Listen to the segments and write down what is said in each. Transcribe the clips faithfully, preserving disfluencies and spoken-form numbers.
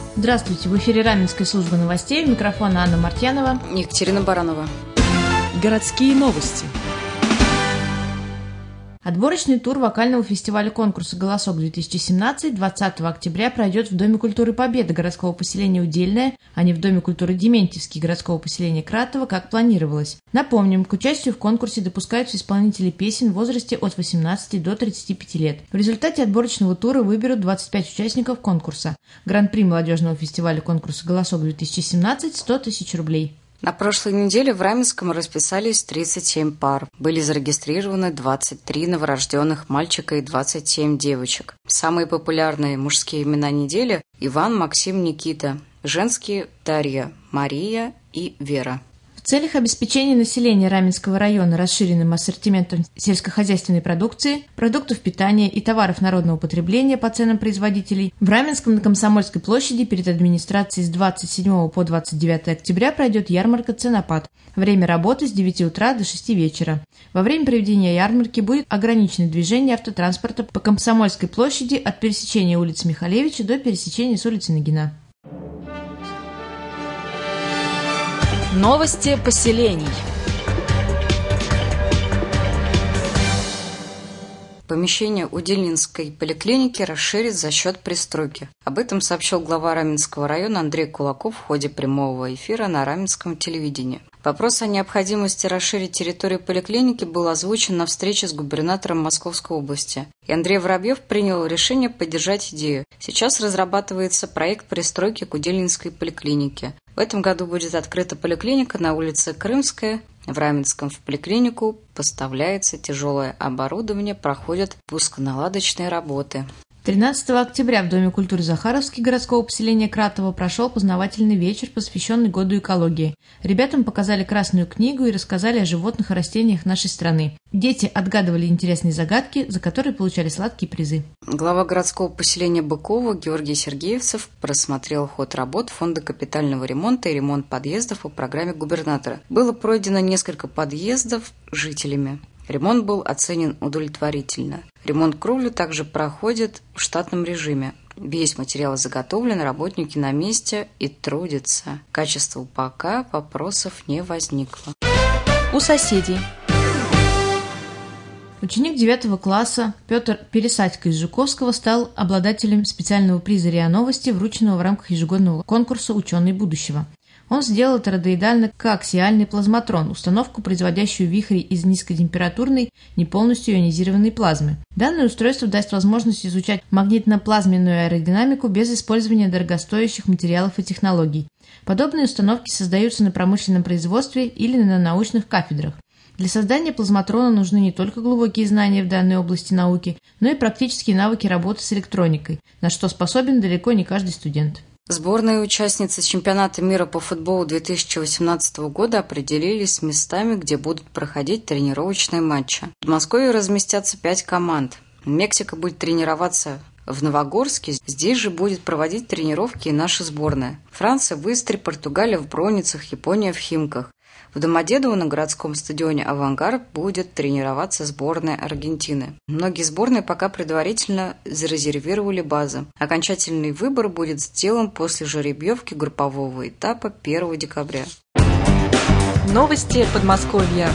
Здравствуйте, в эфире Раменская служба новостей, у микрофона Анна Мартьянова и Екатерина Баранова. Городские новости. Отборочный тур вокального фестиваля конкурса «Голосок-две тысячи семнадцать» двадцатого октября пройдет в Доме культуры Победы городского поселения Удельное, а не в Доме культуры Дементьевский городского поселения Кратово, как планировалось. Напомним, к участию в конкурсе допускаются исполнители песен в возрасте от восемнадцати до тридцати пяти лет. В результате отборочного тура выберут двадцать пять участников конкурса. Гран-при молодежного фестиваля конкурса «Голосок-две тысячи семнадцать» – сто тысяч рублей. На прошлой неделе в Раменском расписались тридцать семь пар. Были зарегистрированы двадцать три новорожденных мальчика и двадцать семь девочек. Самые популярные мужские имена недели – Иван, Максим, Никита. Женские – Дарья, Мария и Вера. В целях обеспечения населения Раменского района расширенным ассортиментом сельскохозяйственной продукции, продуктов питания и товаров народного потребления по ценам производителей, в Раменском на Комсомольской площади перед администрацией с двадцать седьмого по двадцать девятое октября пройдет ярмарка «Ценопад». Время работы с девяти утра до шести вечера. Во время проведения ярмарки будет ограничено движение автотранспорта по Комсомольской площади от пересечения улицы Михалевича до пересечения с улицы Нагина. Новости поселений. Помещение Удельнинской поликлиники расширят за счет пристройки. Об этом сообщил глава Раменского района Андрей Кулаков в ходе прямого эфира на Раменском телевидении. Вопрос о необходимости расширить территорию поликлиники был озвучен на встрече с губернатором Московской области. И Андрей Воробьев принял решение поддержать идею. Сейчас разрабатывается проект пристройки к Удельнинской поликлинике. В этом году будет открыта поликлиника на улице Крымская. В Раменском в поликлинику поставляется тяжелое оборудование, проходят пусконаладочные работы. тринадцатого октября в Доме культуры Захаровский городского поселения Кратово прошел познавательный вечер, посвященный году экологии. Ребятам показали Красную книгу и рассказали о животных и растениях нашей страны. Дети отгадывали интересные загадки, за которые получали сладкие призы. Глава городского поселения Быково Георгий Сергеевцев просмотрел ход работ Фонда капитального ремонта и ремонт подъездов по программе губернатора. Было пройдено несколько подъездов жителями. Ремонт был оценен удовлетворительно. Ремонт кровли также проходит в штатном режиме. Весь материал заготовлен, работники на месте и трудятся. Качество пока вопросов не возникло. У соседей. Ученик девятого класса Петр Пересадько из Жуковского стал обладателем специального приза РИА Новости, врученного в рамках ежегодного конкурса «Ученый будущего». Он сделал тороидально-коаксиальный плазматрон, установку, производящую вихри из низкотемпературной, не полностью ионизированной плазмы. Данное устройство даст возможность изучать магнитно-плазменную аэродинамику без использования дорогостоящих материалов и технологий. Подобные установки создаются на промышленном производстве или на научных кафедрах. Для создания плазматрона нужны не только глубокие знания в данной области науки, но и практические навыки работы с электроникой, на что способен далеко не каждый студент. Сборные участницы чемпионата мира по футболу две тысячи восемнадцатого года определились с местами, где будут проходить тренировочные матчи. В Подмосковье разместятся пять команд. Мексика будет тренироваться в Новогорске, здесь же будет проводить тренировки и наша сборная. Франция в Истре, Португалия в Броницах, Япония в Химках. В Домодедово на городском стадионе «Авангард» будет тренироваться сборная Аргентины. Многие сборные пока предварительно зарезервировали базы. Окончательный выбор будет сделан после жеребьевки группового этапа первого декабря. Новости Подмосковья.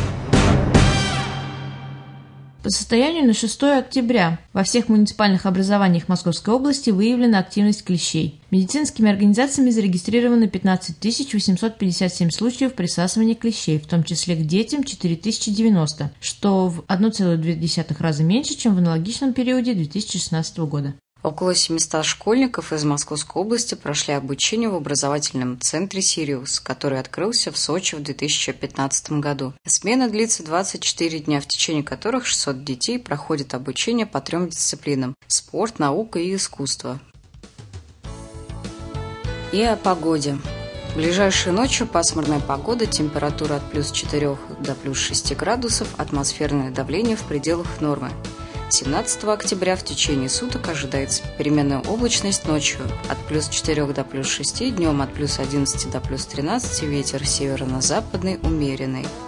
По состоянию на шестое октября во всех муниципальных образованиях Московской области выявлена активность клещей. Медицинскими организациями зарегистрировано пятнадцать тысяч восемьсот пятьдесят семь случаев присасывания клещей, в том числе к детям четыре тысячи девяносто, что в один целых две десятых раза меньше, чем в аналогичном периоде две тысячи шестнадцатого года. Около семисот школьников из Московской области прошли обучение в образовательном центре «Сириус», который открылся в Сочи в две тысячи пятнадцатом году. Смена длится двадцать четыре дня, в течение которых шестьсот детей проходят обучение по трем дисциплинам – спорт, наука и искусство. И о погоде. В ближайшую ночью пасмурная погода, температура от плюс четырёх до плюс шести градусов, атмосферное давление в пределах нормы. семнадцатого октября в течение суток ожидается переменная облачность, ночью от плюс четырёх до плюс шести, днем от плюс одиннадцати до плюс тринадцати, ветер северно-западный умеренный.